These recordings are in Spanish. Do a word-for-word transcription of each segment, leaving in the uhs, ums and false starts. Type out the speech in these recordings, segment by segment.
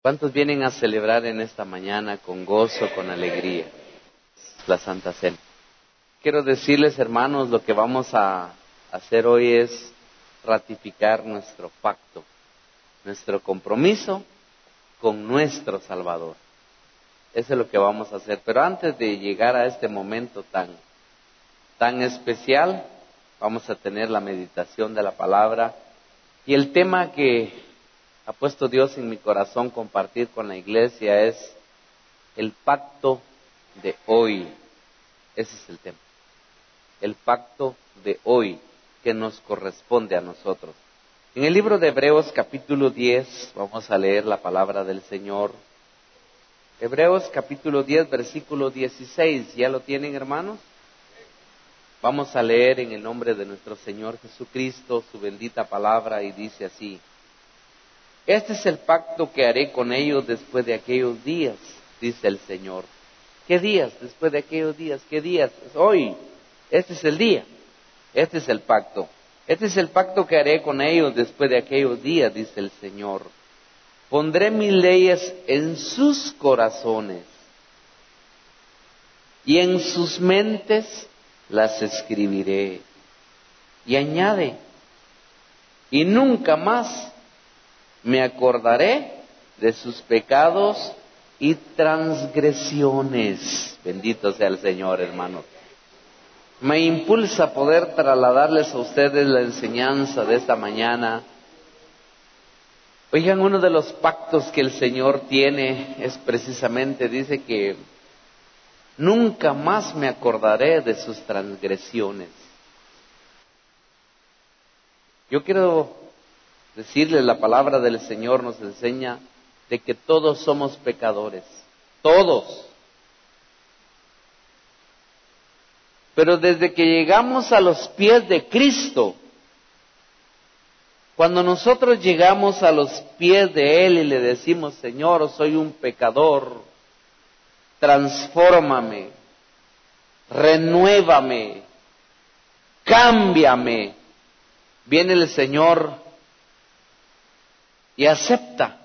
¿Cuántos vienen a celebrar en esta mañana con gozo, con alegría, la Santa Cena? Quiero decirles, hermanos, lo que vamos a hacer hoy es ratificar nuestro pacto, nuestro compromiso con nuestro Salvador. Eso es lo que vamos a hacer. Pero antes de llegar a este momento tan, tan especial, vamos a tener la meditación de la palabra. Y el tema que ha puesto Dios en mi corazón compartir con la iglesia es el pacto de hoy. Ese es el tema. El pacto de hoy que nos corresponde a nosotros. En el libro de Hebreos capítulo diez vamos a leer la palabra del Señor. Hebreos capítulo diez versículo dieciséis. ¿Ya lo tienen, hermanos? Vamos a leer en el nombre de nuestro Señor Jesucristo su bendita palabra y dice así: Este es el pacto que haré con ellos después de aquellos días, dice el Señor. ¿Qué días? Después de aquellos días. ¿Qué días? Hoy. Este es el día. Este es el pacto. Este es el pacto que haré con ellos después de aquellos días, dice el Señor. Pondré mis leyes en sus corazones y en sus mentes las escribiré. Y añade, y nunca más me acordaré de sus pecados y transgresiones. Bendito sea el Señor, hermanos. Me impulsa poder trasladarles a ustedes la enseñanza de esta mañana. Oigan, uno de los pactos que el Señor tiene es precisamente, dice que nunca más me acordaré de sus transgresiones. Yo quiero decirles, la palabra del Señor nos enseña de que todos somos pecadores, todos. Pero desde que llegamos a los pies de Cristo, cuando nosotros llegamos a los pies de Él y le decimos, Señor, soy un pecador, transfórmame, renuévame, cámbiame, viene el Señor y acepta,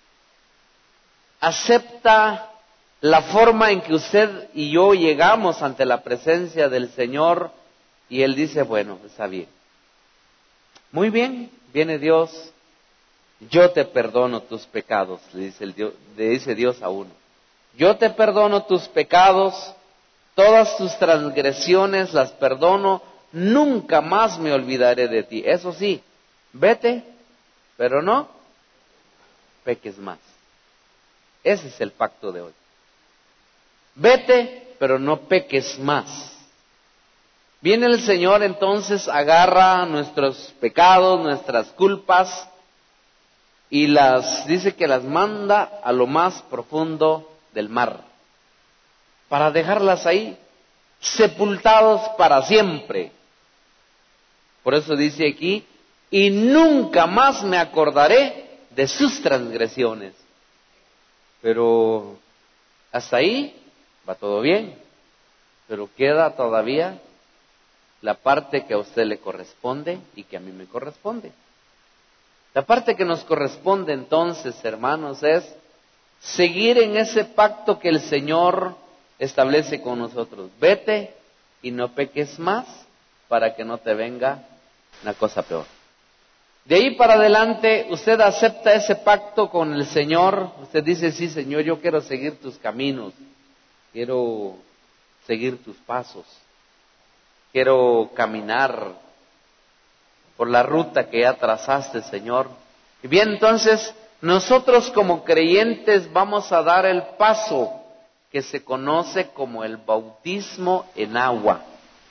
acepta la forma en que usted y yo llegamos ante la presencia del Señor y Él dice, bueno, está bien. Muy bien, viene Dios, yo te perdono tus pecados, le dice, el Dios, le dice Dios a uno. Yo te perdono tus pecados, todas tus transgresiones las perdono, nunca más me olvidaré de ti. Eso sí, vete, pero no peques más. Ese es el pacto de hoy. Vete, pero no peques más. Viene el Señor, entonces agarra nuestros pecados, nuestras culpas, y las dice que las manda a lo más profundo del mar, para dejarlas ahí, sepultados para siempre. Por eso dice aquí, y nunca más me acordaré de sus transgresiones. Pero hasta ahí va todo bien, pero queda todavía la parte que a usted le corresponde y que a mí me corresponde. La parte que nos corresponde entonces, hermanos, es seguir en ese pacto que el Señor establece con nosotros. Vete y no peques más para que no te venga una cosa peor. De ahí para adelante, usted acepta ese pacto con el Señor. Usted dice, sí, Señor, yo quiero seguir tus caminos. Quiero seguir tus pasos. Quiero caminar por la ruta que ya trazaste, Señor. Y bien, entonces, nosotros como creyentes vamos a dar el paso que se conoce como el bautismo en agua.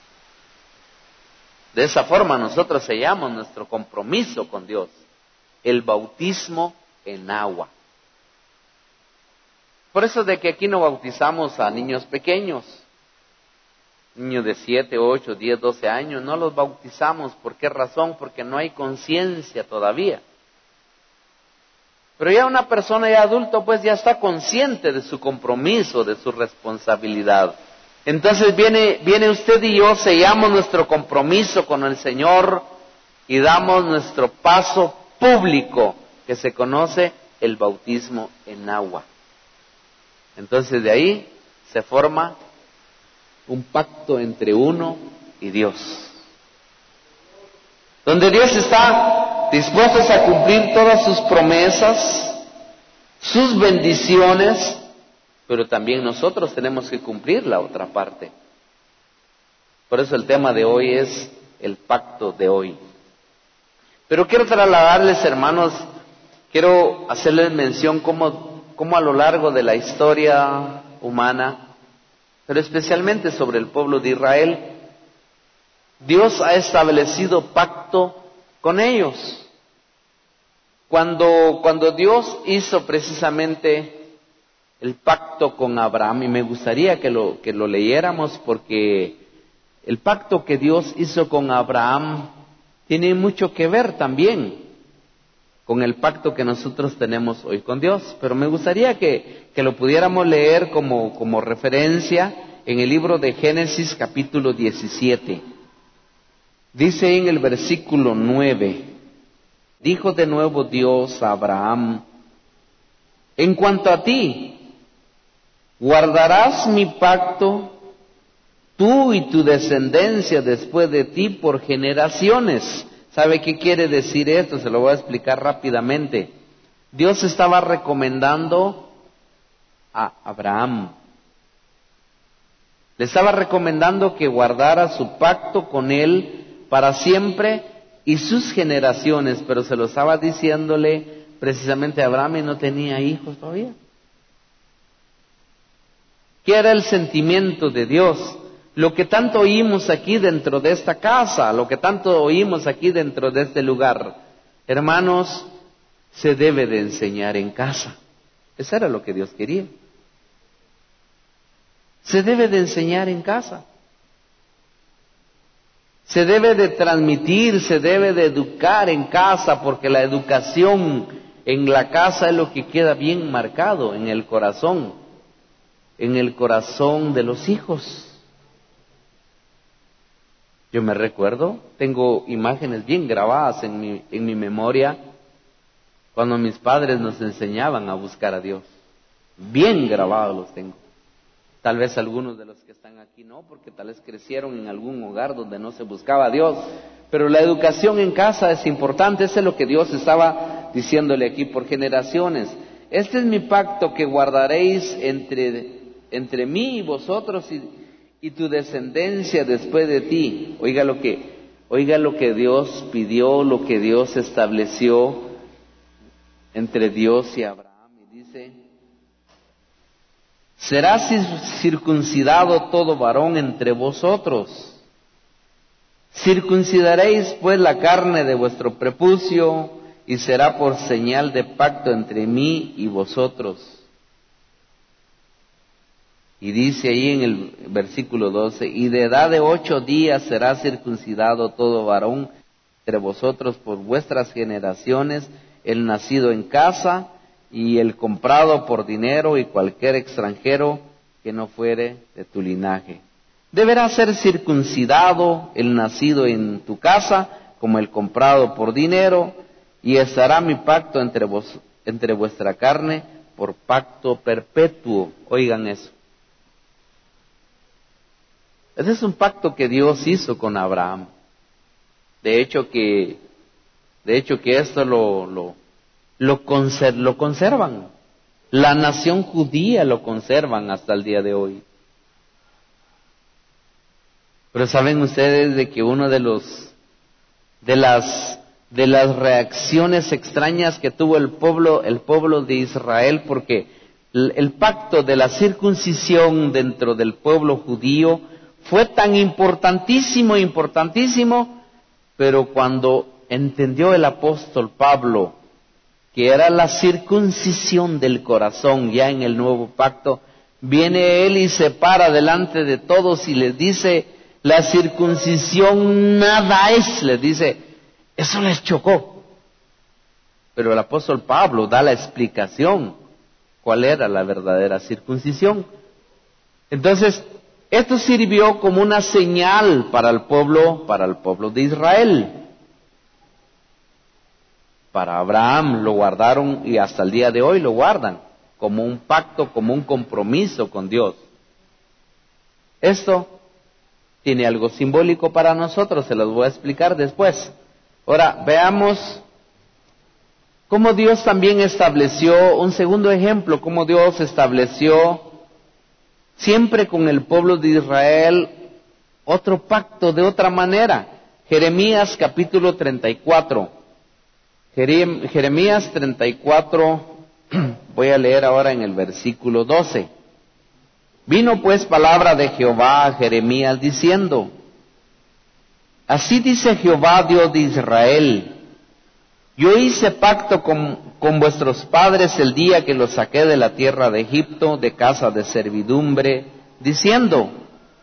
De esa forma nosotros sellamos nuestro compromiso con Dios, el bautismo en agua. Por eso de que aquí no bautizamos a niños pequeños, niños de siete, ocho, diez, doce años, no los bautizamos. ¿Por qué razón? Porque no hay conciencia todavía. Pero ya una persona ya adulta pues ya está consciente de su compromiso, de su responsabilidad. Entonces viene, viene usted y yo, sellamos nuestro compromiso con el Señor y damos nuestro paso público que se conoce el bautismo en agua. Entonces de ahí se forma un pacto entre uno y Dios, donde Dios está dispuesto a cumplir todas sus promesas, sus bendiciones, pero también nosotros tenemos que cumplir la otra parte. Por eso el tema de hoy es el pacto de hoy. Pero quiero trasladarles, hermanos, quiero hacerles mención cómo, cómo a lo largo de la historia humana, pero especialmente sobre el pueblo de Israel, Dios ha establecido pacto con ellos. Cuando, cuando Dios hizo precisamente el pacto con Abraham, y me gustaría que lo, que lo leyéramos porque el pacto que Dios hizo con Abraham tiene mucho que ver también con el pacto que nosotros tenemos hoy con Dios. Pero me gustaría que, que lo pudiéramos leer como, como referencia en el libro de Génesis capítulo diecisiete. Dice en el versículo nueve, dijo de nuevo Dios a Abraham: en cuanto a ti, guardarás mi pacto, tú y tu descendencia después de ti por generaciones. ¿Sabe qué quiere decir esto? Se lo voy a explicar rápidamente. Dios estaba recomendando a Abraham, le estaba recomendando que guardara su pacto con él para siempre y sus generaciones, pero se lo estaba diciéndole precisamente a Abraham y no tenía hijos todavía. ¿Qué era el sentimiento de Dios? Lo que tanto oímos aquí dentro de esta casa, lo que tanto oímos aquí dentro de este lugar, hermanos, se debe de enseñar en casa. Eso era lo que Dios quería. Se debe de enseñar en casa. Se debe de transmitir, se debe de educar en casa, porque la educación en la casa es lo que queda bien marcado en el corazón, en el corazón de los hijos. Yo me recuerdo, tengo imágenes bien grabadas en mi, en mi memoria, cuando mis padres nos enseñaban a buscar a Dios. Bien grabados los tengo. Tal vez algunos de los que están aquí no, porque tal vez crecieron en algún hogar donde no se buscaba a Dios. Pero la educación en casa es importante, eso es lo que Dios estaba diciéndole aquí por generaciones. Este es mi pacto que guardaréis entre, entre mí y vosotros y, y tu descendencia después de ti. Oiga lo que, oiga lo que Dios pidió, lo que Dios estableció entre Dios y Abraham. Y dice: será circuncidado todo varón entre vosotros. Circuncidaréis pues la carne de vuestro prepucio, y será por señal de pacto entre mí y vosotros. Y dice ahí en el versículo doce, y de edad de ocho días será circuncidado todo varón entre vosotros por vuestras generaciones, el nacido en casa, y el comprado por dinero, y cualquier extranjero que no fuere de tu linaje. Deberá ser circuncidado el nacido en tu casa, como el comprado por dinero, y estará mi pacto entre vos, entre vuestra carne, por pacto perpetuo. Oigan eso. Ese es un pacto que Dios hizo con Abraham. De hecho que, de hecho que esto lo, lo Lo, conser- lo conservan. La nación judía lo conservan hasta el día de hoy. Pero saben ustedes de que uno de los de las de las reacciones extrañas que tuvo el pueblo el pueblo de Israel, porque el, el pacto de la circuncisión dentro del pueblo judío fue tan importantísimo, importantísimo, pero cuando entendió el apóstol Pablo que era la circuncisión del corazón ya en el nuevo pacto, viene él y se para delante de todos y les dice: la circuncisión nada es, les dice. Eso les chocó. Pero el apóstol Pablo da la explicación cuál era la verdadera circuncisión. Entonces, esto sirvió como una señal para el pueblo, para el pueblo de Israel. para Abraham, lo guardaron y hasta el día de hoy lo guardan, como un pacto, como un compromiso con Dios. Esto tiene algo simbólico para nosotros, se los voy a explicar después. Ahora, veamos cómo Dios también estableció, un segundo ejemplo, cómo Dios estableció siempre con el pueblo de Israel otro pacto de otra manera. Jeremías capítulo treinta y cuatro. Jeremías treinta y cuatro, voy a leer ahora en el versículo doce. Vino pues palabra de Jehová a Jeremías diciendo: Así dice Jehová Dios de Israel, yo hice pacto con, con vuestros padres el día que los saqué de la tierra de Egipto, de casa de servidumbre, diciendo: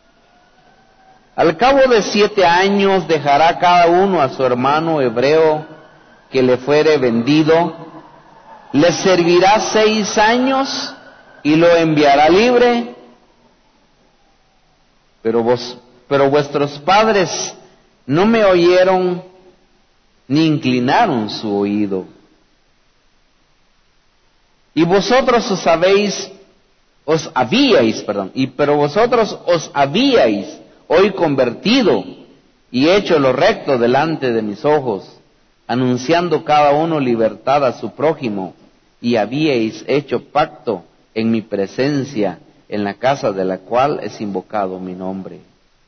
Al cabo de siete años dejará cada uno a su hermano hebreo que le fuere vendido, le servirá seis años y lo enviará libre. Pero vos, pero vuestros padres no me oyeron ni inclinaron su oído. Y vosotros os habéis, os habíais, perdón, y pero vosotros os habíais hoy convertido y hecho lo recto delante de mis ojos, anunciando cada uno libertad a su prójimo, y habíais hecho pacto en mi presencia, en la casa de la cual es invocado mi nombre.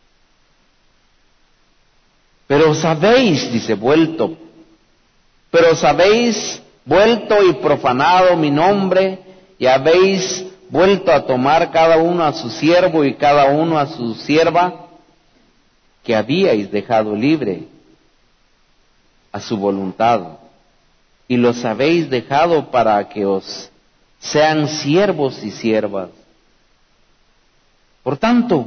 Pero os habéis, dice, vuelto, pero os habéis vuelto y profanado mi nombre, y habéis vuelto a tomar cada uno a su siervo y cada uno a su sierva, que habíais dejado libre a su voluntad, y los habéis dejado para que os sean siervos y siervas. Por tanto,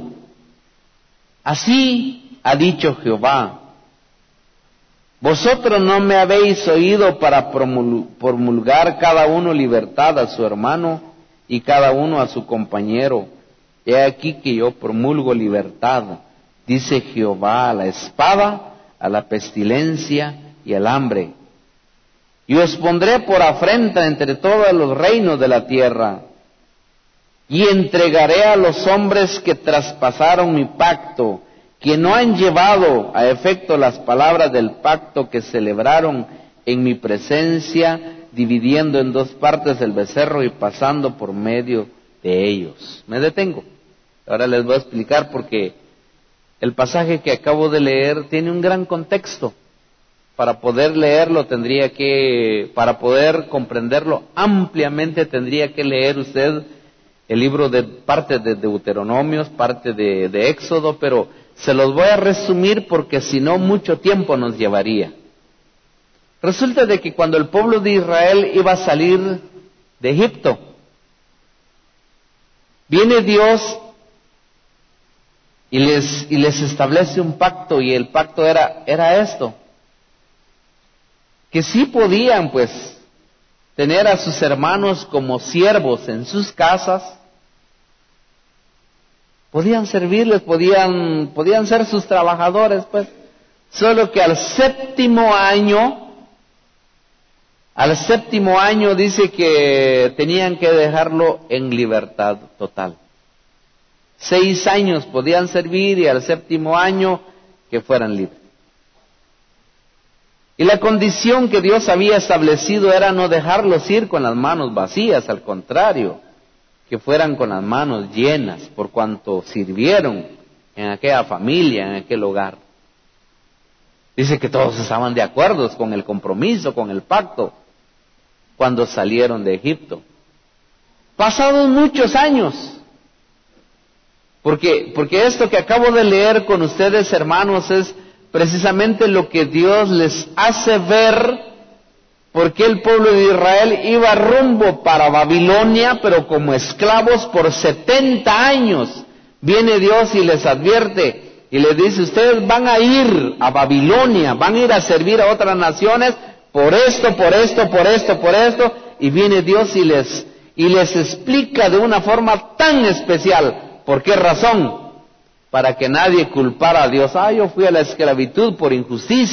así ha dicho Jehová: vosotros no me habéis oído para promulgar cada uno libertad a su hermano y cada uno a su compañero. He aquí que yo promulgo libertad, dice Jehová, a la espada, a la pestilencia y al hambre. Y os pondré por afrenta entre todos los reinos de la tierra, y entregaré a los hombres que traspasaron mi pacto, que no han llevado a efecto las palabras del pacto que celebraron en mi presencia, dividiendo en dos partes el becerro y pasando por medio de ellos. Me detengo. Ahora les voy a explicar porque el pasaje que acabo de leer tiene un gran contexto. Para poder leerlo tendría que, para poder comprenderlo ampliamente tendría que leer usted el libro de parte de Deuteronomios, parte de, de Éxodo, pero se los voy a resumir porque si no mucho tiempo nos llevaría. Resulta de que cuando el pueblo de Israel iba a salir de Egipto, viene Dios y les, y les establece un pacto, y el pacto era, era esto, que sí podían pues tener a sus hermanos como siervos en sus casas, podían servirles, podían, podían ser sus trabajadores, pues, solo que al séptimo año, al séptimo año dice que tenían que dejarlo en libertad total. Seis años podían servir y al séptimo año que fueran libres. Y la condición que Dios había establecido era no dejarlos ir con las manos vacías, al contrario, que fueran con las manos llenas, por cuanto sirvieron en aquella familia, en aquel hogar. Dice que todos estaban de acuerdo con el compromiso, con el pacto, cuando salieron de Egipto. Pasados muchos años, porque, porque esto que acabo de leer con ustedes, hermanos, es precisamente lo que Dios les hace ver, porque el pueblo de Israel iba rumbo para Babilonia, pero como esclavos por setenta años. Viene Dios y les advierte y les dice: ustedes van a ir a Babilonia, van a ir a servir a otras naciones por esto, por esto, por esto, por esto. Y viene Dios y les, y les explica de una forma tan especial. ¿Por qué razón? Para que nadie culpara a Dios. Ah, yo fui a la esclavitud por injusticia,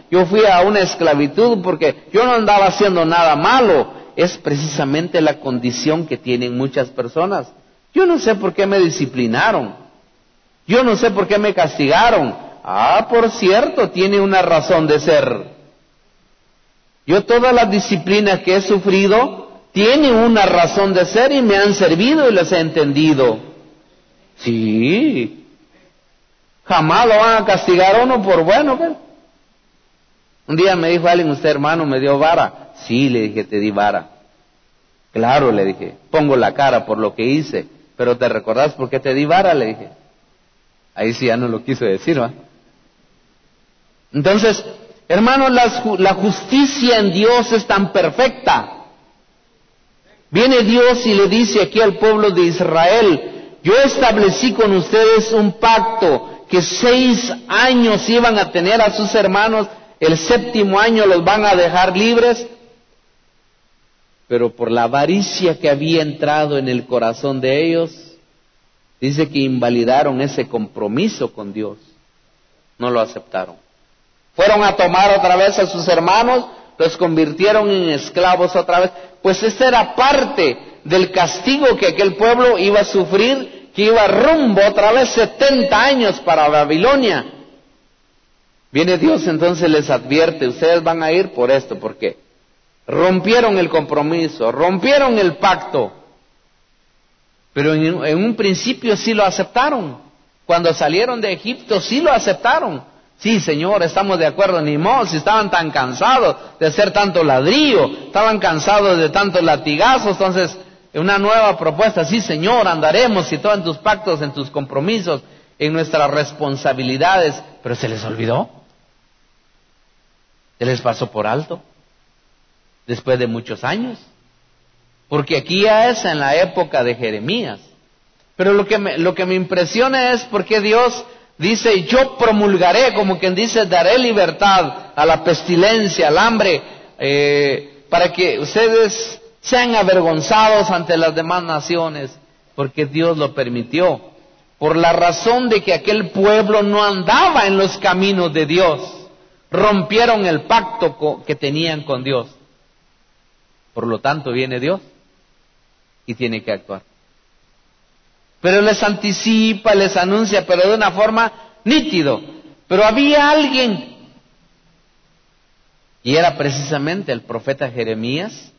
yo fui a una esclavitud porque yo no andaba haciendo nada malo. Es precisamente la condición que tienen muchas personas. Yo no sé por qué me disciplinaron. Yo no sé por qué me castigaron. Ah, por cierto, tiene una razón de ser. Yo todas las disciplinas que he sufrido tienen una razón de ser y me han servido y les he entendido. Sí. Jamás lo van a castigar a uno por bueno, ¿ves? Un día me dijo alguien, usted hermano me dio vara. Sí, le dije, te di vara. Claro, le dije, pongo la cara por lo que hice, pero ¿te recordás por qué te di vara? Le dije. Ahí sí ya no lo quiso decir, ¿va? Entonces, hermanos, la, la justicia en Dios es tan perfecta. Viene Dios y le dice aquí al pueblo de Israel, yo establecí con ustedes un pacto que seis años iban a tener a sus hermanos, el séptimo año los van a dejar libres, pero por la avaricia que había entrado en el corazón de ellos, dice que invalidaron ese compromiso con Dios, no lo aceptaron. Fueron a tomar otra vez a sus hermanos, los convirtieron en esclavos otra vez, pues esta era parte del castigo que aquel pueblo iba a sufrir, que iba rumbo otra vez setenta años para Babilonia. Viene Dios entonces les advierte, ustedes van a ir por esto, porque rompieron el compromiso, rompieron el pacto, pero en, en un principio sí lo aceptaron. Cuando salieron de Egipto sí lo aceptaron. Sí, Señor, estamos de acuerdo, ni modo, si estaban tan cansados de hacer tanto ladrillo, estaban cansados de tantos latigazos, entonces una nueva propuesta, sí, Señor, andaremos y todo en tus pactos, en tus compromisos, en nuestras responsabilidades, pero se les olvidó, se les pasó por alto, después de muchos años, porque aquí ya es en la época de Jeremías, pero lo que me, lo que me impresiona es porque Dios dice, yo promulgaré, como quien dice, daré libertad a la pestilencia, al hambre, eh, para que ustedes sean avergonzados ante las demás naciones, porque Dios lo permitió, por la razón de que aquel pueblo no andaba en los caminos de Dios, rompieron el pacto que tenían con Dios. Por lo tanto viene Dios y tiene que actuar. Pero les anticipa, les anuncia, pero de una forma nítido. Pero había alguien, y era precisamente el profeta Jeremías.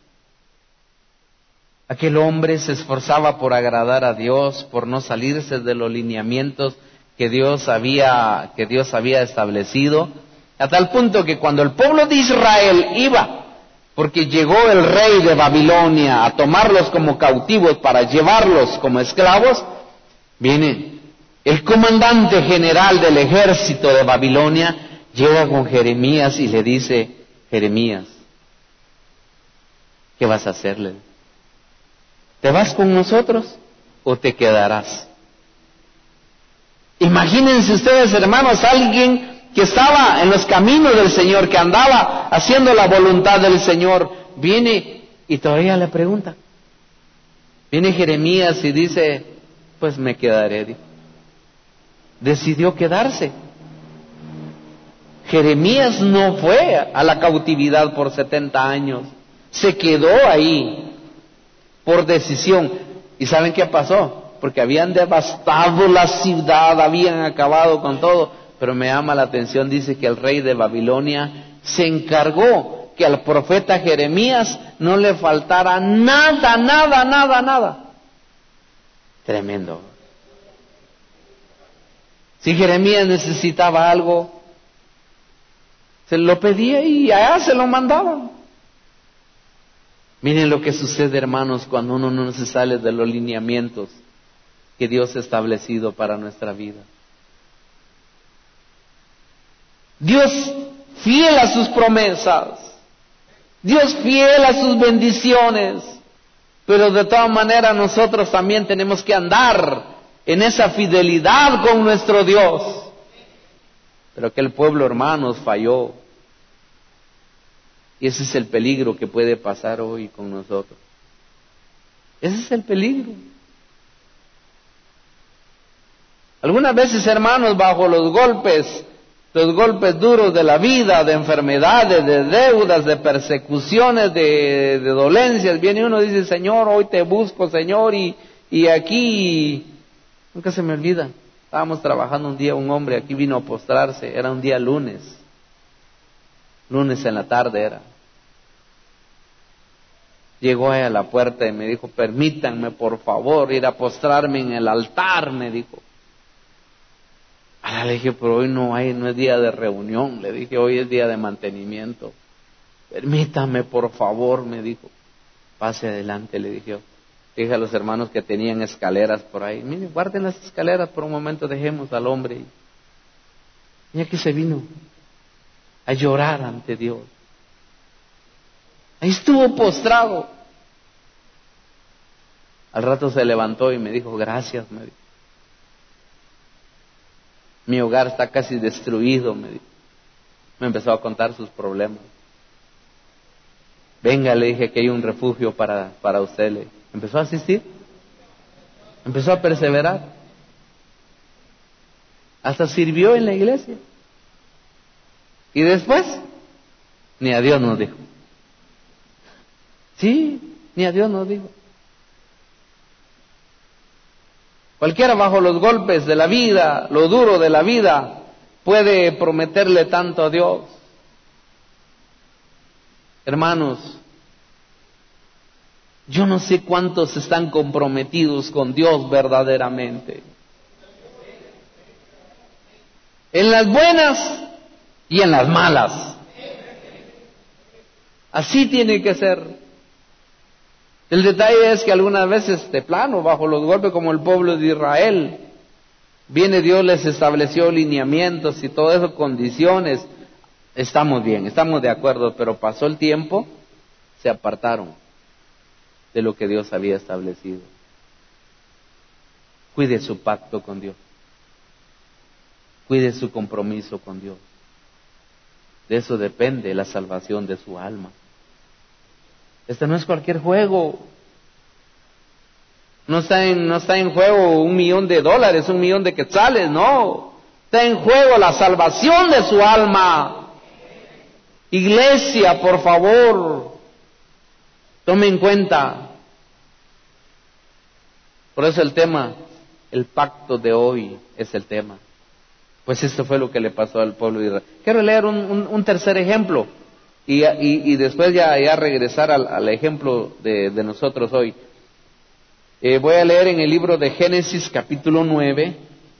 Aquel hombre se esforzaba por agradar a Dios, por no salirse de los lineamientos que Dios había, que Dios había establecido, a tal punto que cuando el pueblo de Israel iba, porque llegó el rey de Babilonia a tomarlos como cautivos para llevarlos como esclavos, viene el comandante general del ejército de Babilonia, llega con Jeremías y le dice, Jeremías, ¿qué vas a hacerle? ¿Te vas con nosotros o te quedarás? Imagínense ustedes, hermanos, alguien que estaba en los caminos del Señor, que andaba haciendo la voluntad del Señor, viene y todavía le pregunta. Viene Jeremías y dice, pues me quedaré. Decidió quedarse. Jeremías no fue a la cautividad por setenta años, se quedó ahí por decisión. ¿Y saben qué pasó? Porque habían devastado la ciudad, habían acabado con todo. Pero me llama la atención, dice que el rey de Babilonia se encargó que al profeta Jeremías no le faltara nada, nada, nada, nada. Tremendo. Si Jeremías necesitaba algo, se lo pedía y allá se lo mandaban. Miren lo que sucede, hermanos, cuando uno no se sale de los lineamientos que Dios ha establecido para nuestra vida. Dios fiel a sus promesas, Dios fiel a sus bendiciones, pero de todas maneras nosotros también tenemos que andar en esa fidelidad con nuestro Dios. Pero que el pueblo, hermanos, falló. Y ese es el peligro que puede pasar hoy con nosotros. Ese es el peligro. Algunas veces, hermanos, bajo los golpes los golpes duros de la vida, de enfermedades, de deudas, de persecuciones, de, de dolencias, viene uno y dice, Señor, hoy te busco, Señor, y, y aquí, nunca se me olvida, estábamos trabajando un día, un hombre aquí vino a postrarse, era un día lunes, lunes en la tarde era. Llegó ahí a la puerta y me dijo, permítanme por favor ir a postrarme en el altar, me dijo. Ahora le dije, pero hoy no hay, no es día de reunión, le dije, hoy es día de mantenimiento. Permítame por favor, me dijo. Pase adelante, le dije yo. Dije a los hermanos que tenían escaleras por ahí, miren, guarden las escaleras por un momento, dejemos al hombre. Y aquí se vino a llorar ante Dios. Ahí estuvo postrado. Al rato se levantó y me dijo, gracias, me dijo. Mi hogar está casi destruido, me dijo. Me empezó a contar sus problemas. Venga, le dije que hay un refugio para, para usted. Le empezó a asistir. Empezó a perseverar. Hasta sirvió en la iglesia. Y después, ni a Dios nos dijo. Sí, ni a Dios nos dijo. Cualquiera bajo los golpes de la vida, lo duro de la vida, puede prometerle tanto a Dios. Hermanos, yo no sé cuántos están comprometidos con Dios verdaderamente. En las buenas y en las malas. Así tiene que ser. El detalle es que algunas veces de plano, bajo los golpes como el pueblo de Israel, viene Dios, les estableció lineamientos y todo eso, condiciones. Estamos bien, estamos de acuerdo, pero pasó el tiempo, se apartaron de lo que Dios había establecido. Cuide su pacto con Dios. Cuide su compromiso con Dios. De eso depende la salvación de su alma. Este no es cualquier juego. No está en, no está en juego un millón de dólares, un millón de quetzales, no. Está en juego la salvación de su alma. Iglesia, por favor, tome en cuenta. Por eso el tema, el pacto de hoy es el tema. Pues esto fue lo que le pasó al pueblo de Israel. Quiero leer un, un, un tercer ejemplo. Y, y, y después ya, ya regresar al, al ejemplo de, de nosotros hoy. Eh, voy a leer en el libro de Génesis capítulo nueve.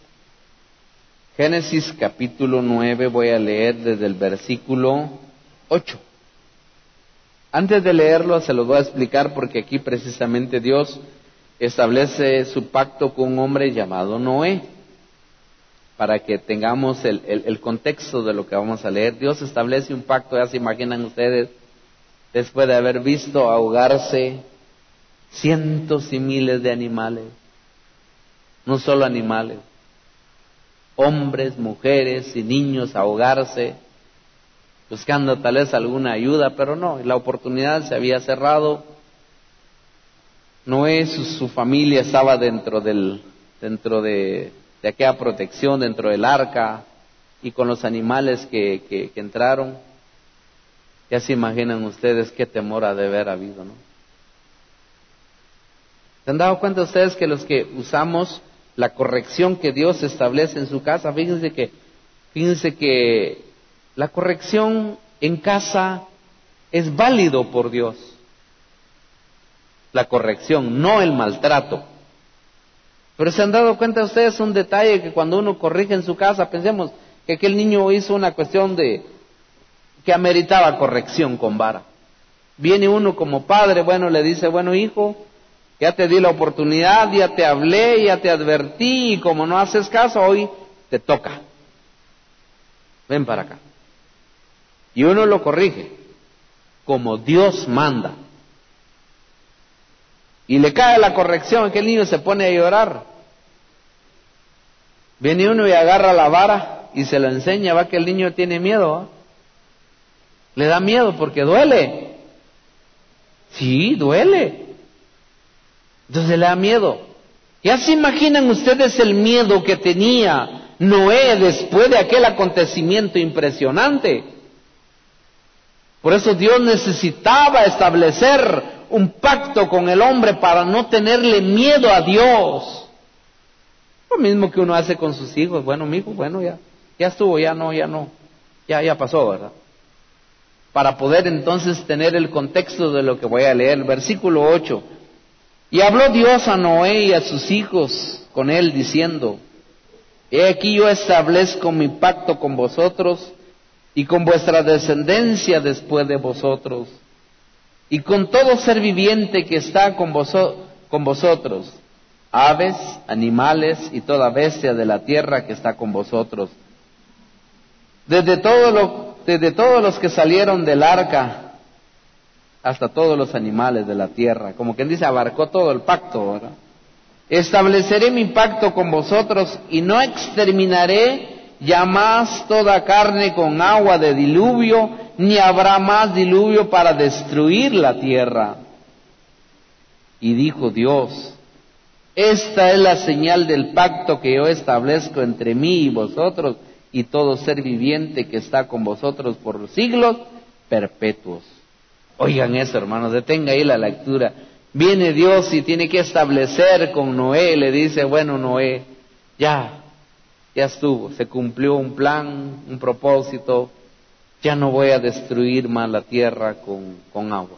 Génesis capítulo nueve, voy a leer desde el versículo ocho. Antes de leerlo se los voy a explicar porque aquí precisamente Dios establece su pacto con un hombre llamado Noé. Para que tengamos el, el, el contexto de lo que vamos a leer. Dios establece un pacto, ya se imaginan ustedes, después de haber visto ahogarse cientos y miles de animales, no solo animales, hombres, mujeres y niños ahogarse, buscando tal vez alguna ayuda, pero no, la oportunidad se había cerrado. Noé, su, su familia estaba dentro del, dentro de de aquella protección dentro del arca y con los animales que, que, que entraron. Ya se imaginan ustedes qué temor ha de haber habido, ¿no? ¿Se han dado cuenta ustedes que los que usamos la corrección que Dios establece en su casa, fíjense que, fíjense que la corrección en casa es válido por Dios? La corrección, no el maltrato. Pero se han dado cuenta ustedes un detalle que cuando uno corrige en su casa, pensemos que aquel niño hizo una cuestión de que ameritaba corrección con vara. Viene uno como padre, bueno, le dice, bueno hijo, ya te di la oportunidad, ya te hablé, ya te advertí, y como no haces caso, hoy te toca. Ven para acá. Y uno lo corrige, como Dios manda. Y le cae la corrección, que el niño se pone a llorar. Viene uno y agarra la vara y se lo enseña, va que el niño tiene miedo, ¿eh? Le da miedo porque duele. Sí, duele. Entonces le da miedo. ¿Ya se imaginan ustedes el miedo que tenía Noé después de aquel acontecimiento impresionante. Por eso Dios necesitaba establecer un pacto con el hombre para no tenerle miedo a Dios. Lo mismo que uno hace con sus hijos. Bueno, mijo, bueno, ya, ya estuvo, ya no, ya no, ya, ya pasó, ¿verdad? Para poder entonces tener el contexto de lo que voy a leer. Versículo ocho. Y habló Dios a Noé y a sus hijos con él, diciendo: He aquí yo establezco mi pacto con vosotros y con vuestra descendencia después de vosotros, y con todo ser viviente que está con, voso- con vosotros, aves, animales y toda bestia de la tierra que está con vosotros. Desde, todo lo, desde todos los que salieron del arca hasta todos los animales de la tierra. Como quien dice, abarcó todo el pacto, ¿verdad? Estableceré mi pacto con vosotros y no exterminaré ya más toda carne con agua de diluvio, ni habrá más diluvio para destruir la tierra. Y dijo Dios: Esta es la señal del pacto que yo establezco entre mí y vosotros y todo ser viviente que está con vosotros por los siglos perpetuos. Oigan eso, hermanos, detenga ahí la lectura. Viene Dios y tiene que establecer con Noé, le dice: bueno, Noé, ya, ya estuvo, se cumplió un plan, un propósito, ya no voy a destruir más la tierra con, con agua.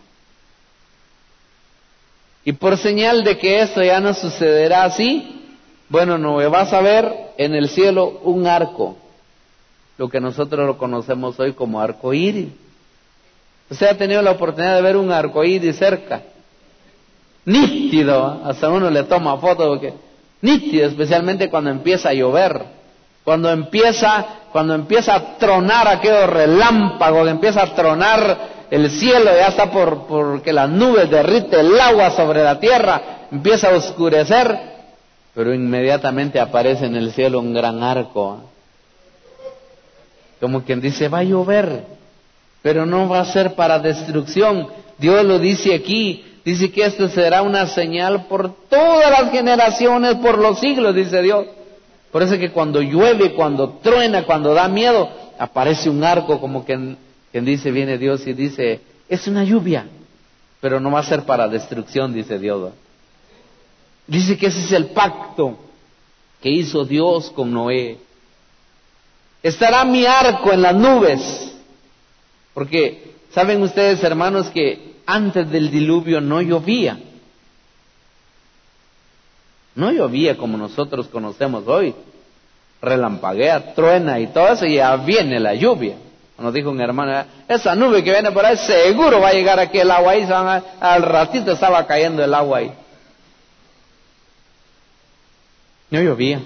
Y por señal de que esto ya no sucederá así, bueno, Noé, vas a ver en el cielo un arco, lo que nosotros lo conocemos hoy como arco iris. ¿Usted ha tenido la oportunidad de ver un arco iris cerca? Nítido, hasta uno le toma foto porque nítido, especialmente cuando empieza a llover, cuando empieza, cuando empieza a tronar aquellos relámpagos, empieza a tronar el cielo, ya está por porque las nubes derrite el agua sobre la tierra, empieza a oscurecer, pero inmediatamente aparece en el cielo un gran arco, como quien dice: va a llover, pero no va a ser para destrucción. Dios lo dice aquí. Dice que esto será una señal por todas las generaciones, por los siglos, dice Dios. Por eso es que cuando llueve, cuando truena, cuando da miedo, aparece un arco, como quien, quien dice, viene Dios y dice: es una lluvia, pero no va a ser para destrucción, dice Dios, ¿verdad? Dice que ese es el pacto que hizo Dios con Noé. Estará mi arco en las nubes, porque saben ustedes, hermanos, que antes del diluvio no llovía. No llovía como nosotros conocemos hoy. Relampaguea, truena y todo eso, y ya viene la lluvia. Nos dijo un hermano: esa nube que viene por ahí seguro va a llegar aquí el agua ahí. Al ratito estaba cayendo el agua ahí. No llovía.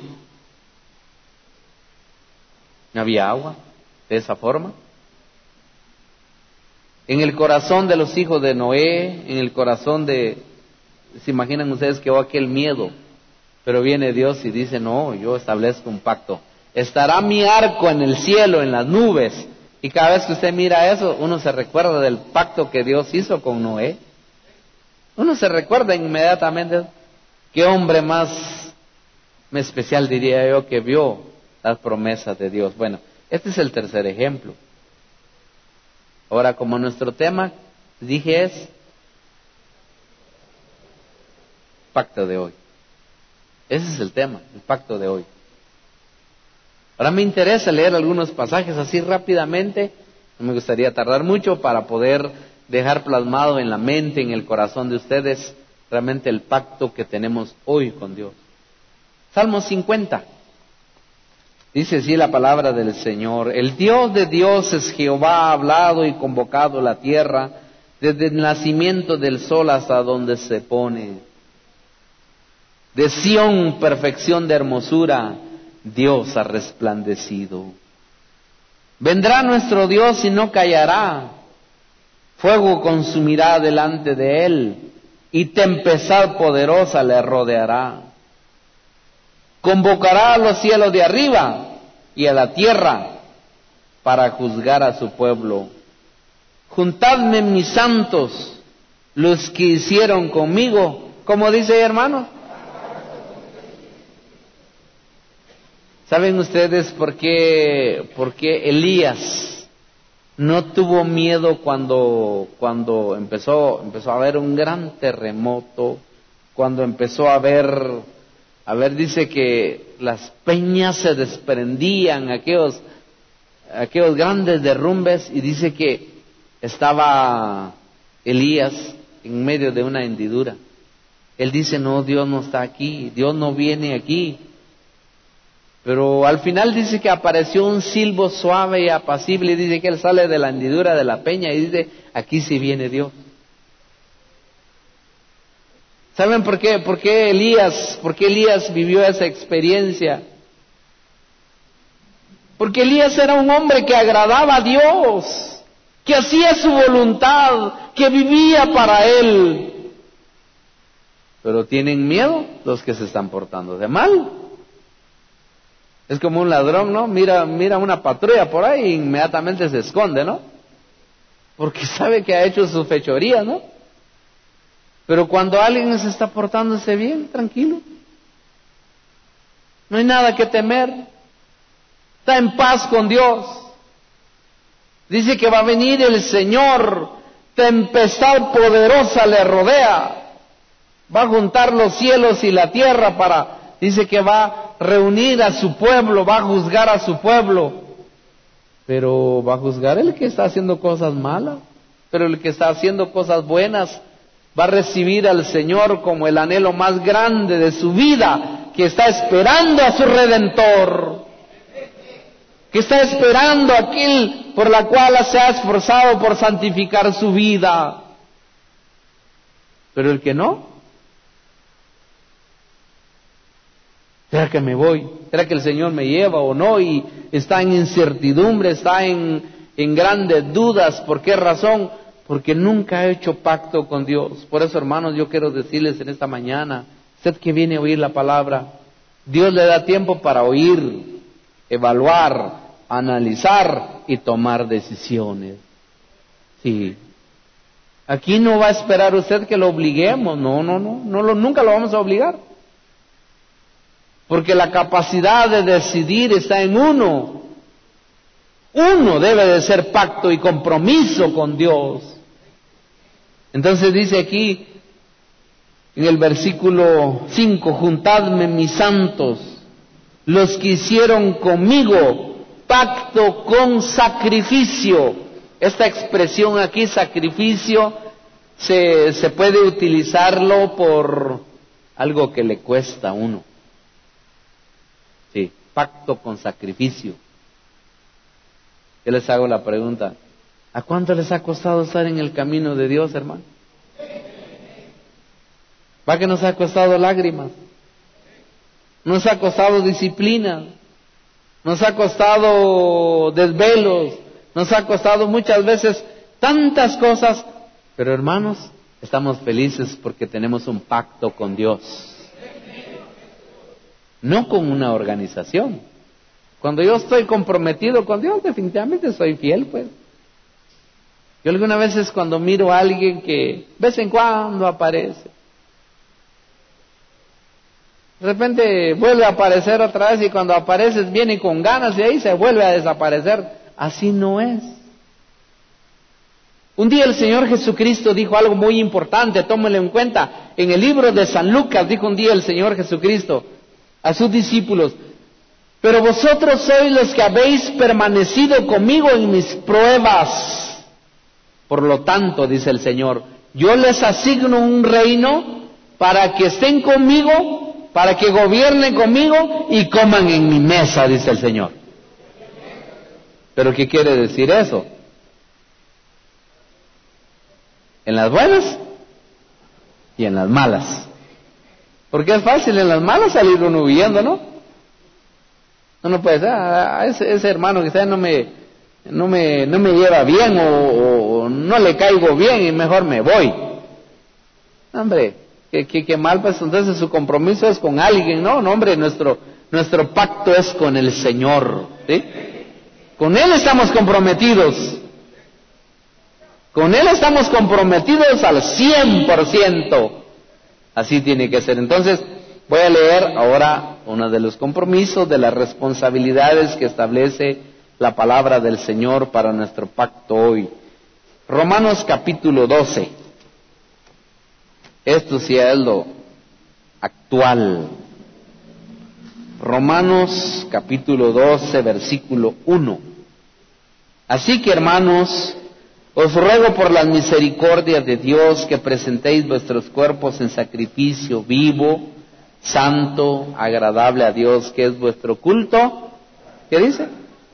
No había agua de esa forma. En el corazón de los hijos de Noé, en el corazón de... ¿Se imaginan ustedes que hubo aquel miedo? Pero viene Dios y dice: no, yo establezco un pacto. Estará mi arco en el cielo, en las nubes. Y cada vez que usted mira eso, uno se recuerda del pacto que Dios hizo con Noé. Uno se recuerda inmediatamente. Qué hombre más especial, diría yo, que vio las promesas de Dios. Bueno, este es el tercer ejemplo. Ahora, como nuestro tema, dije, es pacto de hoy. Ese es el tema, el pacto de hoy. Ahora me interesa leer algunos pasajes así rápidamente. No me gustaría tardar mucho para poder dejar plasmado en la mente, en el corazón de ustedes, realmente el pacto que tenemos hoy con Dios. Salmo cincuenta. Dice así la palabra del Señor: el Dios de dioses, Jehová, ha hablado y convocado la tierra, desde el nacimiento del sol hasta donde se pone. De Sión, perfección de hermosura, Dios ha resplandecido. Vendrá nuestro Dios y no callará, fuego consumirá delante de él, y tempestad poderosa le rodeará. Convocará a los cielos de arriba y a la tierra para juzgar a su pueblo. Juntadme mis santos, los que hicieron conmigo, como dice, hermanos, ¿Saben ustedes por qué, por qué Elías no tuvo miedo cuando, cuando empezó, empezó a haber un gran terremoto, cuando empezó a haber, a ver, dice que las peñas se desprendían, aquellos, aquellos grandes derrumbes, y dice que estaba Elías en medio de una hendidura? Él dice, no, Dios no está aquí, Dios no viene aquí. Pero al final dice que apareció un silbo suave y apacible, y dice que él sale de la hendidura de la peña y dice, aquí sí viene Dios. ¿Saben por qué? ¿Por qué Elías, por qué Elías vivió esa experiencia? Porque Elías era un hombre que agradaba a Dios, que hacía su voluntad, que vivía para Él. Pero tienen miedo los que se están portando de mal. Es como un ladrón, ¿no? Mira, mira una patrulla por ahí e inmediatamente se esconde, ¿no? Porque sabe que ha hecho su fechoría, ¿no? Pero cuando alguien se está portándose bien, tranquilo, no hay nada que temer, está en paz con Dios. Dice que va a venir el Señor, tempestad poderosa le rodea, va a juntar los cielos y la tierra para, dice que va a reunir a su pueblo, va a juzgar a su pueblo, pero va a juzgar el que está haciendo cosas malas, pero el que está haciendo cosas buenas va a recibir al Señor como el anhelo más grande de su vida, que está esperando a su Redentor, que está esperando a aquel por la cual se ha esforzado por santificar su vida. Pero el que no, ¿será que me voy? ¿Será que el Señor me lleva o no? Y está en incertidumbre, está en, en grandes dudas. ¿Por qué razón? Porque nunca ha hecho pacto con Dios. Por eso, hermanos, yo quiero decirles en esta mañana, usted que viene a oír la palabra, Dios le da tiempo para oír, evaluar, analizar y tomar decisiones. Sí. Aquí no va a esperar usted que lo obliguemos, no, no, no, no lo, nunca lo vamos a obligar. Porque la capacidad de decidir está en uno. Uno debe de ser pacto y compromiso con Dios. Entonces dice aquí, en el versículo cinco, juntadme mis santos, los que hicieron conmigo pacto con sacrificio. Esta expresión aquí, sacrificio, se, se puede utilizarlo por algo que le cuesta a uno. Sí, pacto con sacrificio. Yo les hago la pregunta, ¿a cuánto les ha costado estar en el camino de Dios, hermano? ¿Va que nos ha costado lágrimas? Nos ha costado disciplina, nos ha costado desvelos, nos ha costado muchas veces tantas cosas, pero hermanos, estamos felices porque tenemos un pacto con Dios, no con una organización. Cuando yo estoy comprometido con Dios, definitivamente soy fiel, pues. Yo algunas veces cuando miro a alguien que de vez en cuando aparece, de repente vuelve a aparecer otra vez, y cuando apareces viene con ganas y ahí se vuelve a desaparecer. Así no es. Un día el Señor Jesucristo dijo algo muy importante, tómenlo en cuenta. En el libro de San Lucas dijo un día el Señor Jesucristo a sus discípulos, pero vosotros sois los que habéis permanecido conmigo en mis pruebas. Por lo tanto, dice el Señor, yo les asigno un reino para que estén conmigo, para que gobiernen conmigo y coman en mi mesa, dice el Señor. ¿Pero qué quiere decir eso? En las buenas y en las malas. Porque es fácil en las malas salir uno huyendo, ¿no? Uno puede decir, ah, ese, ese hermano que está no me, no me, no me lleva bien o, o, o no le caigo bien y mejor me voy. Hombre, que, que, que mal, pues entonces su compromiso es con alguien, ¿no? No, hombre, nuestro, nuestro pacto es con el Señor, ¿sí? Con Él estamos comprometidos. Con Él estamos comprometidos al cien por ciento. Así tiene que ser. Entonces, voy a leer ahora uno de los compromisos, de las responsabilidades que establece la palabra del Señor para nuestro pacto hoy. Romanos capítulo doce. Esto sí es lo actual. Romanos capítulo doce, versículo uno. Así que, hermanos, os ruego por las misericordias de Dios que presentéis vuestros cuerpos en sacrificio vivo, santo, agradable a Dios, que es vuestro culto. ¿Qué dice?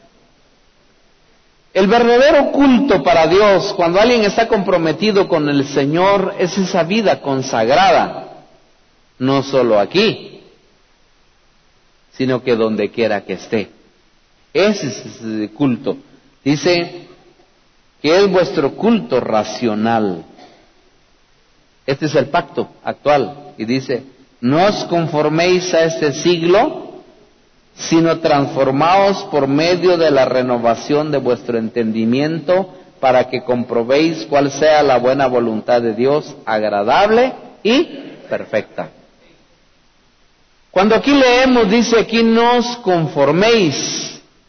El verdadero culto para Dios, cuando alguien está comprometido con el Señor, es esa vida consagrada, no solo aquí, sino que donde quiera que esté. Ese es ese culto. Dice que es vuestro culto racional. Este es el pacto actual. Y dice, no os conforméis a este siglo, sino transformaos por medio de la renovación de vuestro entendimiento, para que comprobéis cuál sea la buena voluntad de Dios, agradable y perfecta. Cuando aquí leemos, dice aquí, no os conforméis.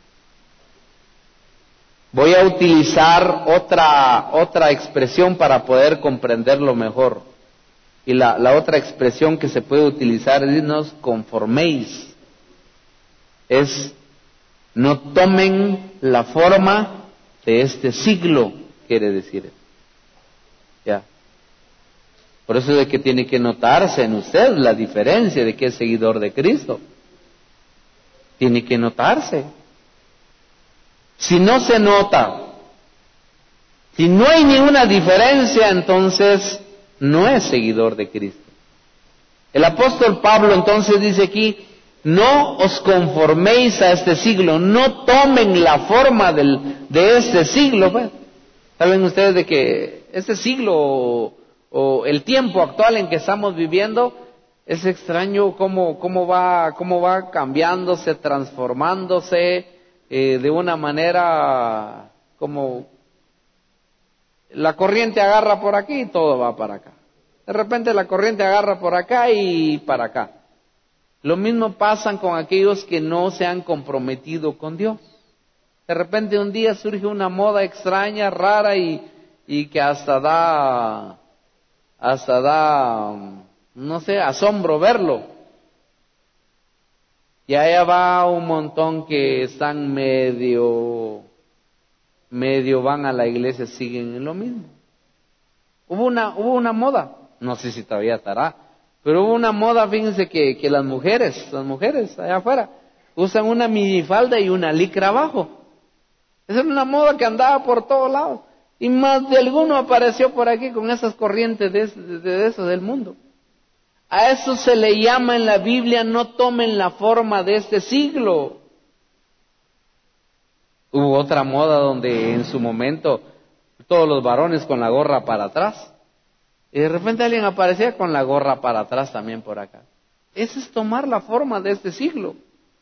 Voy a utilizar otra, otra expresión para poder comprenderlo mejor. Y la, la otra expresión que se puede utilizar es no os conforméis. Es no tomen la forma de este siglo, quiere decir. Ya. Por eso es que tiene que notarse en usted la diferencia de que es seguidor de Cristo. Tiene que notarse. Si no se nota, si no hay ninguna diferencia, entonces no es seguidor de Cristo. El apóstol Pablo entonces dice aquí, no os conforméis a este siglo, no tomen la forma del, de este siglo. Pues, ¿saben ustedes de que este siglo o, o el tiempo actual en que estamos viviendo es extraño cómo, cómo va, cómo va cambiándose, transformándose? Eh, de una manera como la corriente agarra por aquí y todo va para acá. De repente la corriente agarra por acá y para acá. Lo mismo pasa con aquellos que no se han comprometido con Dios. De repente un día surge una moda extraña, rara y, y que hasta da, hasta da, no sé, asombro verlo. Y allá va un montón que están medio, medio van a la iglesia, siguen en lo mismo. Hubo una, hubo una moda, no sé si todavía estará, pero hubo una moda, fíjense que, que las mujeres, las mujeres allá afuera, usan una minifalda y una licra abajo. Esa era una moda que andaba por todos lados. Y más de alguno apareció por aquí con esas corrientes de, de, de eso del mundo. A eso se le llama en la Biblia, no tomen la forma de este siglo. Hubo otra moda donde en su momento todos los varones con la gorra para atrás. Y de repente alguien aparecía con la gorra para atrás también por acá. Eso es tomar la forma de este siglo.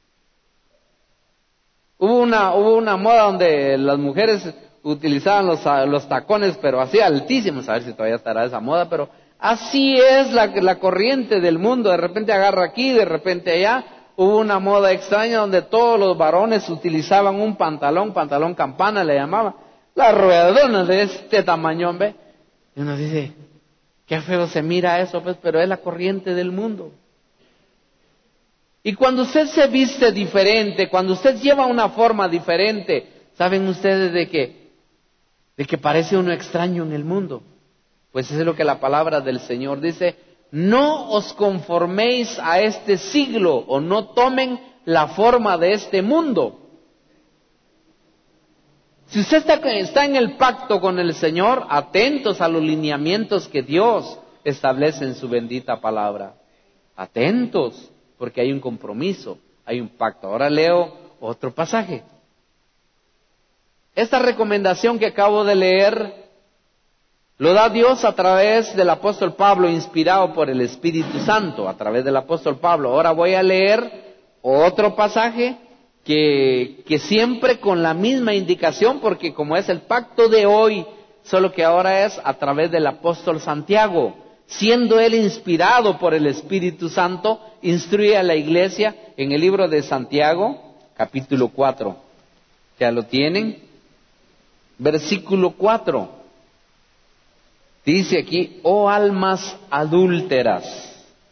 Hubo una, hubo una moda donde las mujeres utilizaban los, los tacones, pero así altísimos, a ver si todavía estará esa moda, pero así es la, la corriente del mundo, de repente agarra aquí, de repente allá. Hubo una moda extraña donde todos los varones utilizaban un pantalón, pantalón campana le llamaban, las ruedonas de este tamañón, ¿ve? Y uno dice, qué feo se mira eso, pues, pero es la corriente del mundo. Y cuando usted se viste diferente, cuando usted lleva una forma diferente, ¿saben ustedes de qué? De que parece uno extraño en el mundo. Pues eso es lo que la palabra del Señor dice, no os conforméis a este siglo o no tomen la forma de este mundo. Si usted está, está en el pacto con el Señor, atentos a los lineamientos que Dios establece en su bendita palabra. Atentos, porque hay un compromiso, hay un pacto. Ahora leo otro pasaje. Esta recomendación que acabo de leer lo da Dios a través del apóstol Pablo, inspirado por el Espíritu Santo, a través del apóstol Pablo. Ahora voy a leer otro pasaje que, que siempre con la misma indicación, porque como es el pacto de hoy, solo que ahora es a través del apóstol Santiago. siendo él inspirado por el Espíritu Santo, instruye a la iglesia en el libro de Santiago, capítulo cuatro. ¿Ya lo tienen? Versículo cuatro. Dice aquí: oh almas adúlteras,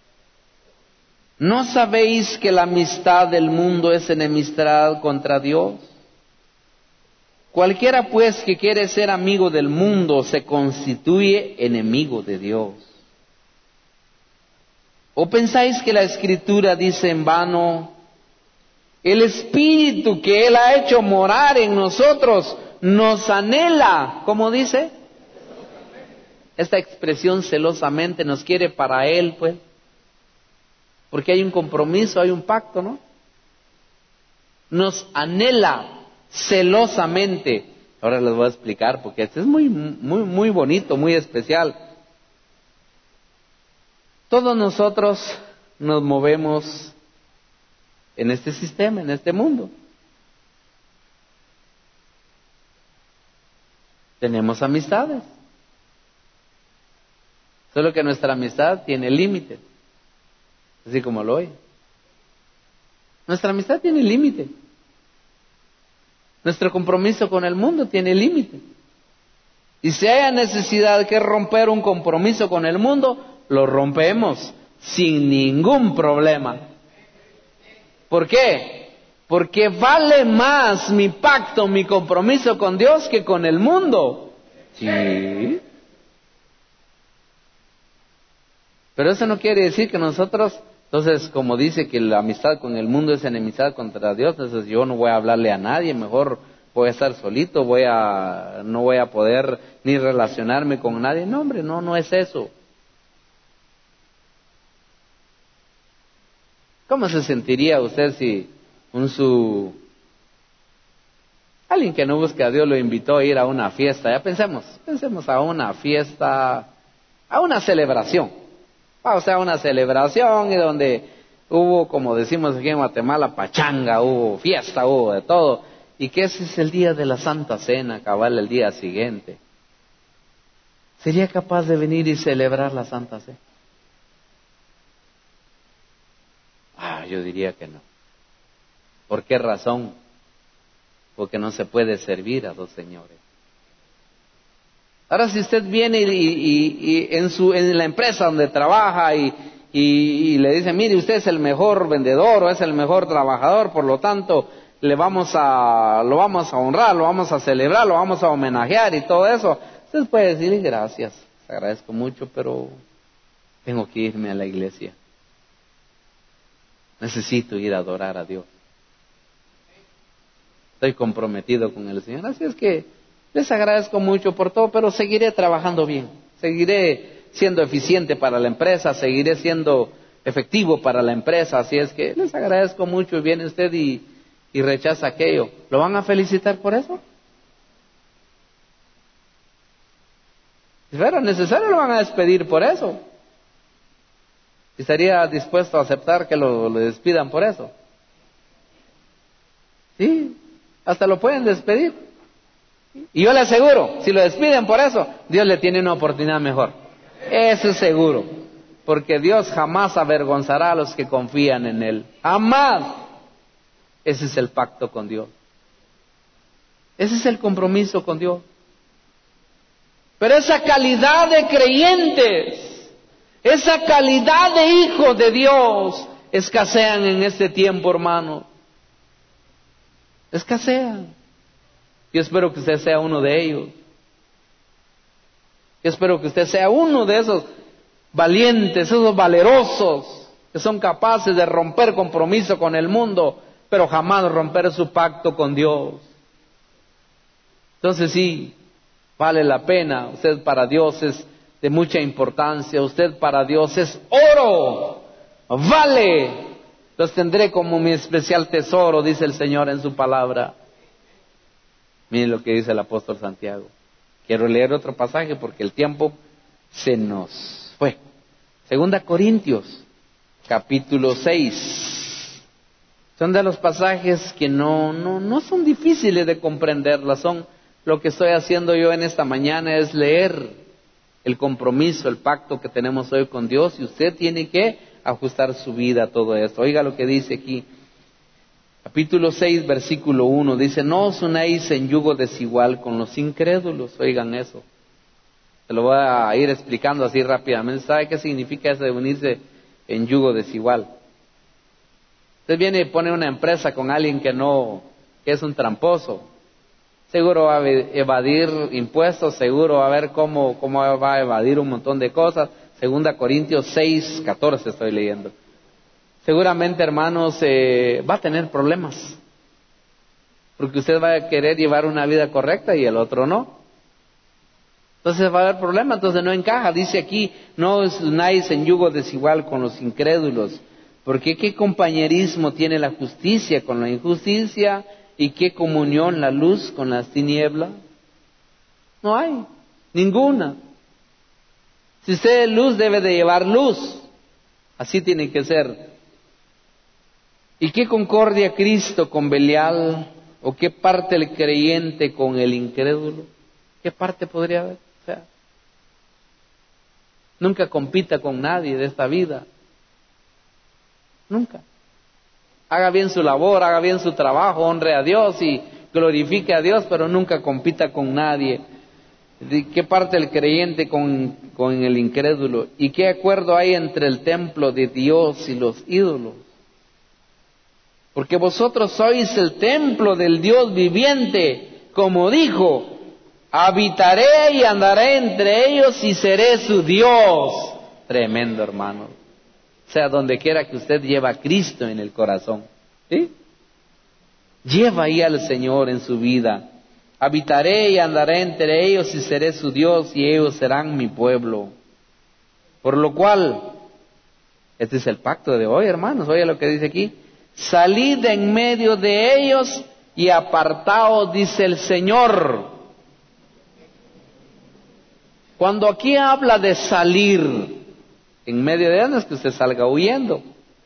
¿no sabéis que la amistad del mundo es enemistad contra Dios? Cualquiera pues que quiere ser amigo del mundo se constituye enemigo de Dios. ¿O pensáis que la Escritura dice en vano: el Espíritu que Él ha hecho morar en nosotros nos anhela? ¿Cómo dice? Esta expresión celosamente nos quiere para Él, pues. Porque hay un compromiso, hay un pacto, ¿no? Nos anhela celosamente. Ahora les voy a explicar, porque esto es muy, muy, muy bonito, muy especial. Todos nosotros nos movemos en este sistema, en este mundo. Tenemos amistades. Solo que nuestra amistad tiene límite. Así como lo oye. Nuestra amistad tiene límite. Nuestro compromiso con el mundo tiene límite. Y si hay necesidad de romper un compromiso con el mundo, lo rompemos sin ningún problema. ¿Por qué? Porque vale más mi pacto, mi compromiso con Dios que con el mundo. Sí. Pero eso no quiere decir que nosotros, entonces, como dice que la amistad con el mundo es enemistad contra Dios, entonces yo no voy a hablarle a nadie, mejor voy a estar solito, voy a, no voy a poder ni relacionarme con nadie. No, hombre, no, no es eso. ¿Cómo se sentiría usted si un su alguien que no busca a Dios lo invitó a ir a una fiesta? Ya pensemos, pensemos a una fiesta, a una celebración. O sea, una celebración y donde hubo, como decimos aquí en Guatemala, pachanga, hubo fiesta, hubo de todo. Y que ese es el día de la Santa Cena, cabal el día siguiente. ¿Sería capaz de venir y celebrar la Santa Cena? Ah, yo diría que no. ¿Por qué razón? Porque no se puede servir a dos señores. Ahora, si usted viene y, y, y en su en la empresa donde trabaja y, y, y le dice, mire, usted es el mejor vendedor o es el mejor trabajador, por lo tanto, le vamos a lo vamos a honrar, lo vamos a celebrar, lo vamos a homenajear y todo eso, usted puede decirle gracias, agradezco mucho, pero tengo que irme a la iglesia. Necesito ir a adorar a Dios. Estoy comprometido con el Señor, así es que les agradezco mucho por todo, pero seguiré trabajando bien, seguiré siendo eficiente para la empresa, seguiré siendo efectivo para la empresa, así es que les agradezco mucho y viene usted y, y rechaza aquello. ¿Lo van a felicitar por eso? Si fuera necesario, lo van a despedir por eso. ¿Estaría dispuesto a aceptar que lo, lo despidan por eso? Sí, hasta lo pueden despedir. Y yo le aseguro, si lo despiden por eso, Dios le tiene una oportunidad mejor. Eso es seguro. Porque Dios jamás avergonzará a los que confían en Él. Jamás. Ese es el pacto con Dios. Ese es el compromiso con Dios. Pero esa calidad de creyentes, esa calidad de hijos de Dios, escasean en este tiempo, hermano. Escasean. Yo espero que usted sea uno de ellos. Yo espero que usted sea uno de esos valientes, esos valerosos, que son capaces de romper compromiso con el mundo, pero jamás romper su pacto con Dios. Entonces sí, vale la pena. Usted para Dios es de mucha importancia. Usted para Dios es oro. Vale. Los tendré como mi especial tesoro, dice el Señor en su palabra. Miren lo que dice el apóstol Santiago. Quiero leer otro pasaje porque el tiempo se nos fue. Segunda Corintios, capítulo seis. Son de los pasajes que no, no, no son difíciles de comprenderlas. Son lo que estoy haciendo yo en esta mañana es leer el compromiso, el pacto que tenemos hoy con Dios, y usted tiene que ajustar su vida a todo esto. Oiga lo que dice aquí, capítulo seis, versículo uno, dice: no os unáis en yugo desigual con los incrédulos. Oigan eso. Se lo voy a ir explicando así rápidamente. ¿Sabe qué significa eso de unirse en yugo desigual? Usted viene y pone una empresa con alguien que no, que es un tramposo. Seguro va a evadir impuestos, seguro va a ver cómo, cómo va a evadir un montón de cosas. Segunda Corintios seis, catorce estoy leyendo. Seguramente, hermanos, eh, va a tener problemas. Porque usted va a querer llevar una vida correcta y el otro no. Entonces va a haber problema, entonces no encaja. Dice aquí: no os unáis en yugo desigual con los incrédulos. Porque ¿qué compañerismo tiene la justicia con la injusticia? ¿Y qué comunión la luz con las tinieblas? No hay, ninguna. Si usted es luz, debe de llevar luz. Así tiene que ser. ¿Y qué concordia Cristo con Belial? ¿O qué parte el creyente con el incrédulo? ¿Qué parte podría haber? O sea, nunca compita con nadie de esta vida. Nunca. Haga bien su labor, haga bien su trabajo, honre a Dios y glorifique a Dios, pero nunca compita con nadie. ¿De qué parte el creyente con, con el incrédulo? ¿Y qué acuerdo hay entre el templo de Dios y los ídolos? Porque vosotros sois el templo del Dios viviente, como dijo: habitaré y andaré entre ellos y seré su Dios. Tremendo, hermano. O sea, donde quiera que usted lleva a Cristo en el corazón, ¿sí? Lleva ahí al Señor en su vida. Habitaré y andaré entre ellos y seré su Dios, y ellos serán mi pueblo. Por lo cual, este es el pacto de hoy, hermanos. Oye lo que dice aquí: salid en medio de ellos y apartaos, dice el Señor. Cuando aquí habla de salir en medio de ellos, no es que usted salga huyendo.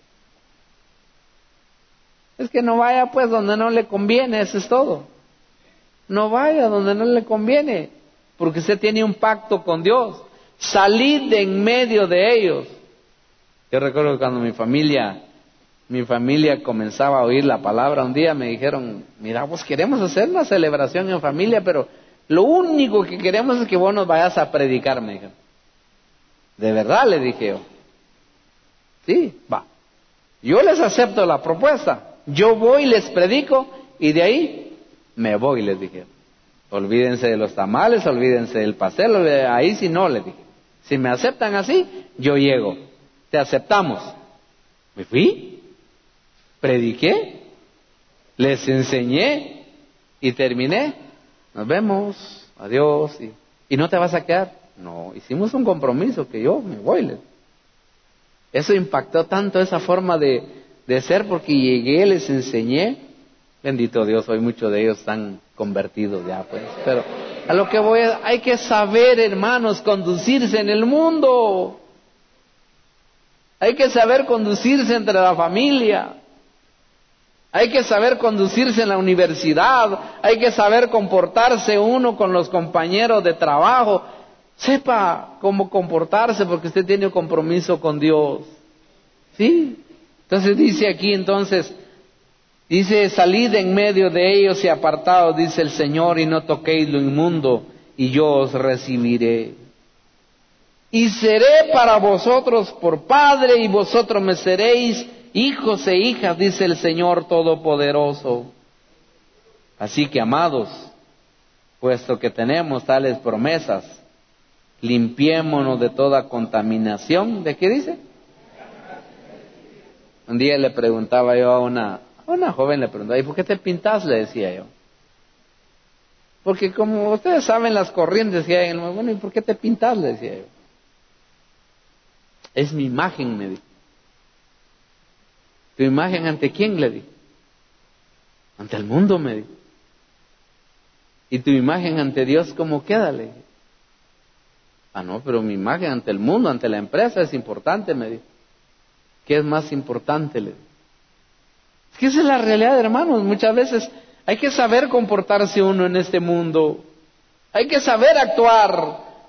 Es que no vaya pues donde no le conviene, eso es todo. No vaya donde no le conviene, porque usted tiene un pacto con Dios. Salid de en medio de ellos. Yo recuerdo que cuando mi familia, mi familia comenzaba a oír la palabra, un día me dijeron: mira, pues queremos hacer una celebración en familia, pero lo único que queremos es que vos nos vayas a predicar, me dijeron. ¿De verdad? Le dije yo. Sí, va. Yo les acepto la propuesta. Yo voy, les predico y de ahí me voy, les dije. Olvídense de los tamales, olvídense del pastel, ahí sí no, les dije. Si me aceptan así, yo llego. Te aceptamos. Me fui, prediqué, les enseñé y terminé. Nos vemos, adiós. Y, ¿y no te vas a quedar? No, hicimos un compromiso que yo me voy. Les. Eso impactó tanto esa forma de, de ser, porque llegué, les enseñé. Bendito Dios, hoy muchos de ellos están convertidos ya, pues. Pero a lo que voy, hay que saber, hermanos, conducirse en el mundo. Hay que saber conducirse entre la familia. Hay que saber conducirse en la universidad. Hay que saber comportarse uno con los compañeros de trabajo. Sepa cómo comportarse, porque usted tiene un compromiso con Dios. ¿Sí? Entonces dice aquí, entonces, dice: salid en medio de ellos y apartaos, dice el Señor, y no toquéis lo inmundo, y yo os recibiré. Y seré para vosotros por padre, y vosotros me seréis hijos e hijas, dice el Señor Todopoderoso. Así que, amados, puesto que tenemos tales promesas, limpiémonos de toda contaminación. ¿De qué dice? Un día le preguntaba yo a una, a una joven, le preguntaba: ¿y por qué te pintas? Le decía yo. Porque como ustedes saben las corrientes que hay en el mundo, bueno, ¿y por qué te pintas? Le decía yo. Es mi imagen, me dijo. ¿Tu imagen ante quién? Le dije. Ante el mundo, me dijo. ¿Y tu imagen ante Dios cómo queda? Le dije. Ah, no, pero mi imagen ante el mundo, ante la empresa es importante, me dijo. ¿Qué es más importante? Le dije. Es que esa es la realidad, hermanos. Muchas veces hay que saber comportarse uno en este mundo. Hay que saber actuar.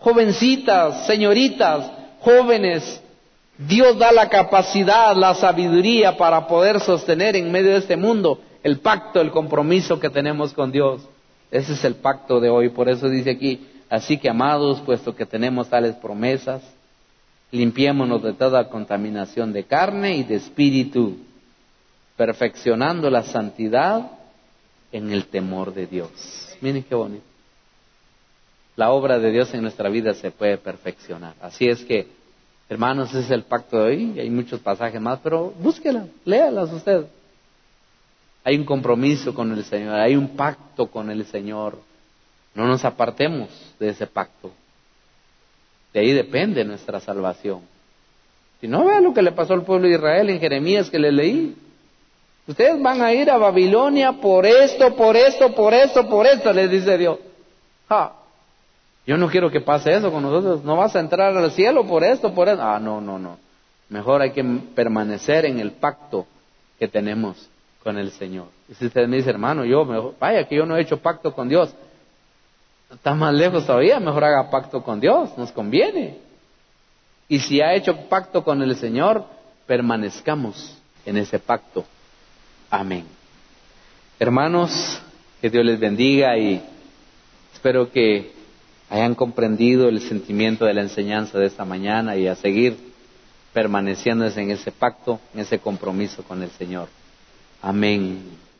Jovencitas, señoritas, jóvenes, Dios da la capacidad, la sabiduría para poder sostener en medio de este mundo el pacto, el compromiso que tenemos con Dios. Ese es el pacto de hoy. Por eso dice aquí, así que amados, puesto que tenemos tales promesas, limpiémonos de toda contaminación de carne y de espíritu, perfeccionando la santidad en el temor de Dios. Miren qué bonito. La obra de Dios en nuestra vida se puede perfeccionar. Así es que, hermanos, ese es el pacto de hoy. Hay muchos pasajes más, pero búsquelas, léalas usted. Hay un compromiso con el Señor, hay un pacto con el Señor. No nos apartemos de ese pacto. De ahí depende nuestra salvación. Si no, vea lo que le pasó al pueblo de Israel en Jeremías que le leí. Ustedes van a ir a Babilonia por esto, por esto, por esto, por esto, les dice Dios. Ja. Yo no quiero que pase eso con nosotros. No vas a entrar al cielo por esto, por esto. Ah, no, no, no. Mejor hay que permanecer en el pacto que tenemos con el Señor. Y si usted me dice, hermano, yo, mejor, vaya que yo no he hecho pacto con Dios. Está más lejos todavía, mejor haga pacto con Dios, nos conviene. Y si ha hecho pacto con el Señor, permanezcamos en ese pacto. Amén. Hermanos, que Dios les bendiga y espero que hayan comprendido el sentimiento de la enseñanza de esta mañana y a seguir permaneciendo en ese pacto, en ese compromiso con el Señor. Amén.